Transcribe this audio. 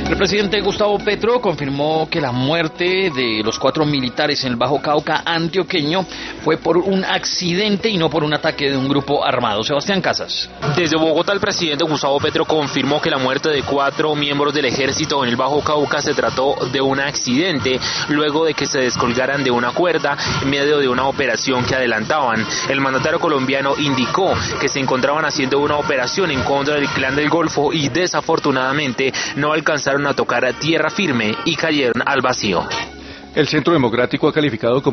El presidente Gustavo Petro confirmó que la muerte de los 4 militares en el Bajo Cauca antioqueño fue por un accidente y no por un ataque de un grupo armado. Sebastián Casas. Desde Bogotá, el presidente Gustavo Petro confirmó que la muerte de 4 miembros del ejército en el Bajo Cauca se trató de un accidente luego de que se descolgaran de una cuerda en medio de una operación que adelantaban. El mandatario colombiano indicó que se encontraban haciendo una operación en contra del Clan del Golfo y desafortunadamente no alcanzaron a tocar tierra firme y cayeron al vacío. El Centro Democrático ha calificado como